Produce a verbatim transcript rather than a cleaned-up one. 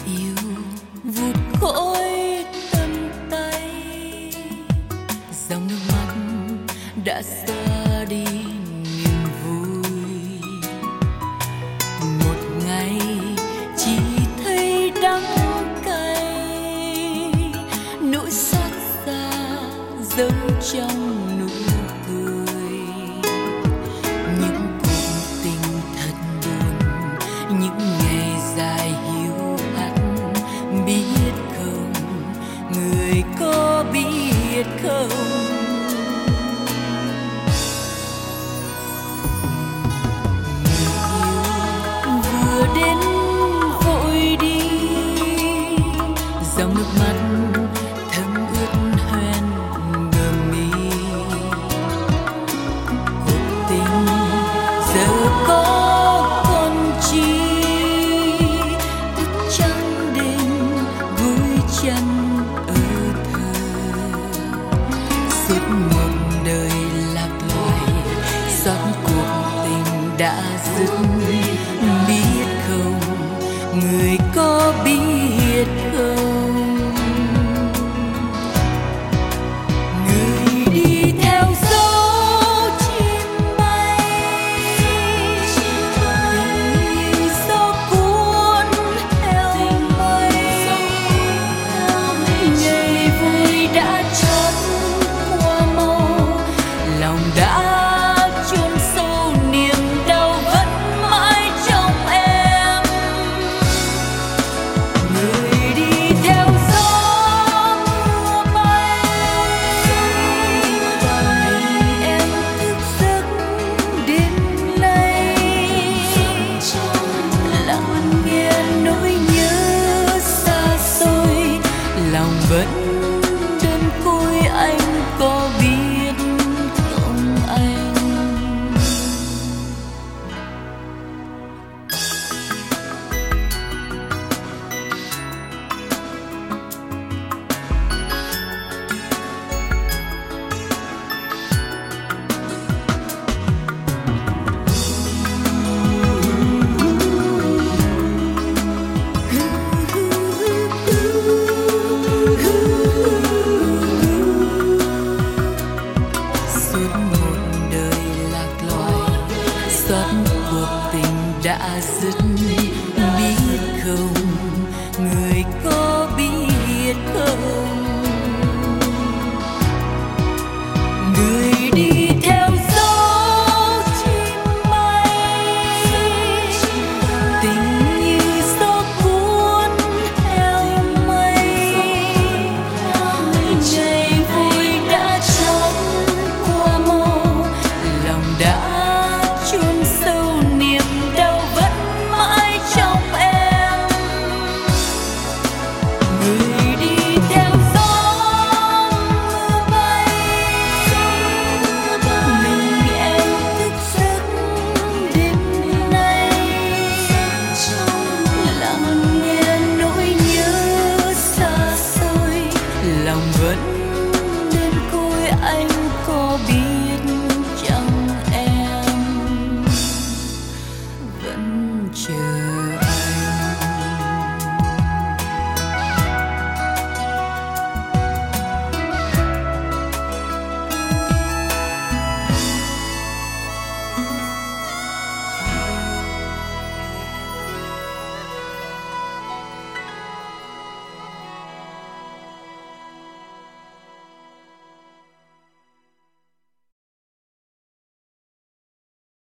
yêu vụt khói tầm tay, dòng nước mắt đã xa đi niềm vui. Một ngày chỉ thấy đắng cay, nỗi xót xa giấu trong nụ cười. Những cuộc tình thật buồn, những ngày dài hiu hắt, biết không, người có biết không? Đến vội đi, dòng nước mắt thấm ướt hoen bờ mi. Cuộc tình giờ có còn chi, thức trắng đêm vui chân ở thờ. Suốt một đời lạc loài, xót cuộc tình đã dứt. Biết không, người có biết không? Người đi theo dấu chim bay, tình gió cuốn theo mây. Ngày vui đã chót qua mau, lòng đã vẫn đơn côi. Anh có biết không anh? Xót cuộc tình đã dứt, biết không, người có